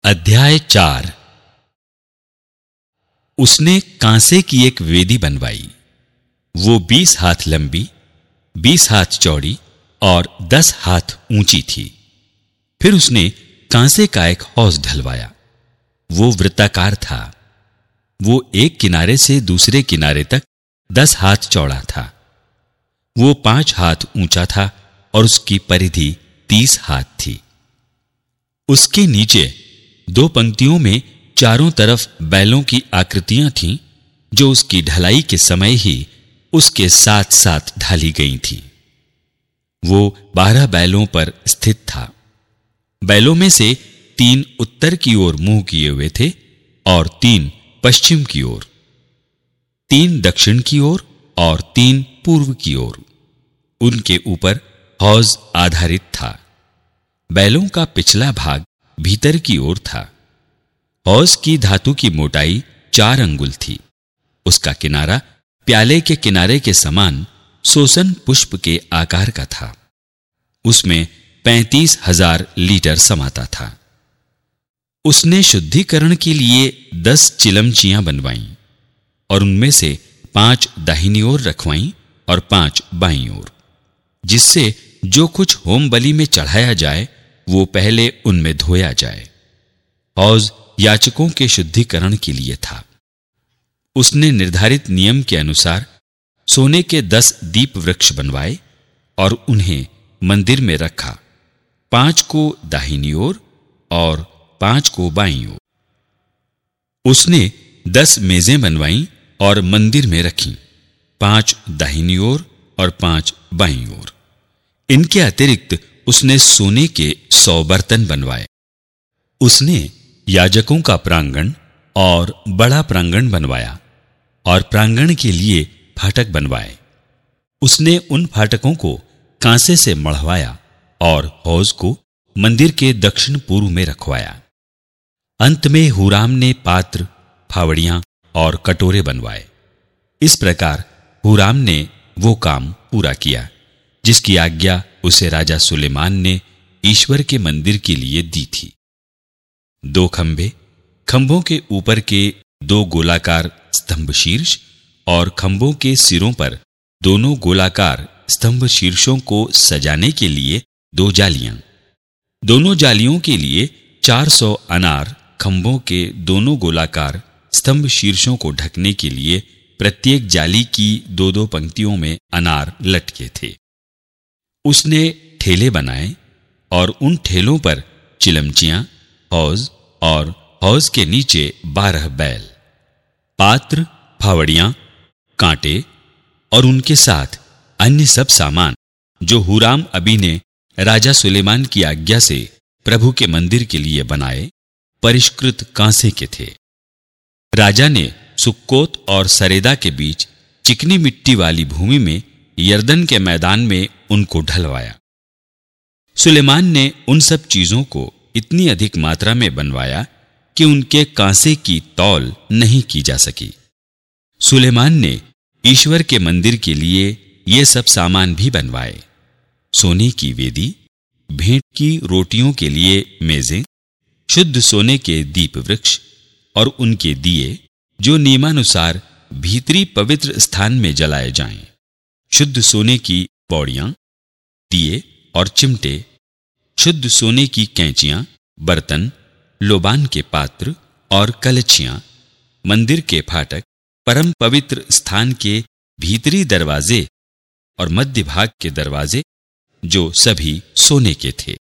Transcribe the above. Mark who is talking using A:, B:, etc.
A: अध्याय 4। उसने कांसे की एक वेदी बनवाई। वो 20 हाथ लंबी, 20 हाथ चौड़ी और 10 हाथ ऊंची थी। फिर उसने कांसे का एक हौज ढलवाया। वो वृत्ताकार था। वो एक किनारे से दूसरे किनारे तक 10 हाथ चौड़ा था। वो 5 हाथ ऊंचा था और उसकी परिधि 30 हाथ थी। उसके नीचे 2 पंक्तियों में चारों तरफ बैलों की आकृतियां थीं, जो उसकी ढलाई के समय ही उसके साथ साथ ढाली गई थीं। वो 12 बैलों पर स्थित था। बैलों में से 3 उत्तर की ओर मुंह किए हुए थे और 3 पश्चिम की ओर, 3 दक्षिण की ओर और 3 पूर्व की ओर। उनके ऊपर हौज आधारित था। बैलों का पिछला भाग भीतर की ओर था। हौज की धातु की मोटाई 4 अंगुल थी। उसका किनारा प्याले के किनारे के समान सोसन पुष्प के आकार का था। उसमें 35,000 लीटर समाता था। उसने शुद्धिकरण के लिए 10 चिलमचियां बनवाईं और उनमें से 5 दाहिनी ओर रखवाईं और 5 बाईं ओर, जिससे जो कुछ होम बलि में चढ़ाया जाए वो पहले उनमें धोया जाए। हौज याचकों के शुद्धिकरण के लिए था। उसने निर्धारित नियम के अनुसार सोने के 10 दीप वृक्ष बनवाए और उन्हें मंदिर में रखा, 5 को दाहिनी ओर और 5 को बाईं ओर। उसने 10 मेजें बनवाईं और मंदिर में रखीं, 5 दाहिनी ओर और 5 बाईं ओर। इनके अतिरिक्त उसने सोने के 100 बर्तन बनवाए। उसने याजकों का प्रांगण और बड़ा प्रांगण बनवाया और प्रांगण के लिए फाटक बनवाए। उसने उन फाटकों को कांसे से मढ़वाया और हौज को मंदिर के दक्षिण पूर्व में रखवाया। अंत में हूराम ने पात्र, फावड़ियां और कटोरे बनवाए। इस प्रकार हूराम ने वो काम पूरा किया जिसकी आज्ञा उसे राजा सुलेमान ने ईश्वर के मंदिर के लिए दी थी। 2 खंभे, खंभों के ऊपर के 2 गोलाकार स्तंभ शीर्ष और खंभों के सिरों पर दोनों गोलाकार स्तंभ शीर्षों को सजाने के लिए 2 जालियां। दोनों जालियों के लिए 400 अनार खंभों के दोनों गोलाकार स्तंभ शीर्षों को ढकने के लिए प्रत्येक जाली की 2-2 पंक्तियों में अनार लटके थे। उसने ठेले बनाए और उन ठेलों पर चिलमचियां, हौज और हौज के नीचे 12 बैल, पात्र, फावड़ियां, कांटे और उनके साथ अन्य सब सामान जो हूराम अबी ने राजा सुलेमान की आज्ञा से प्रभु के मंदिर के लिए बनाए, परिष्कृत कांसे के थे। राजा ने सुक्कोत और सरेदा के बीच चिकनी मिट्टी वाली भूमि में यरदन के मैदान में उनको ढलवाया। सुलेमान ने उन सब चीजों को इतनी अधिक मात्रा में बनवाया कि उनके कांसे की तौल नहीं की जा सकी। सुलेमान ने ईश्वर के मंदिर के लिए ये सब सामान भी बनवाए: सोने की वेदी, भेंट की रोटियों के लिए मेजें, शुद्ध सोने के दीप वृक्ष और उनके दिए जो नियमानुसार भीतरी पवित्र स्थान में जलाए जाएं, शुद्ध सोने की पौड़ियां, दिए और चिमटे, शुद्ध सोने की कैंचियां, बर्तन, लोबान के पात्र और कलछियां, मंदिर के फाटक, परम पवित्र स्थान के भीतरी दरवाजे और मध्य भाग के दरवाजे जो सभी सोने के थे।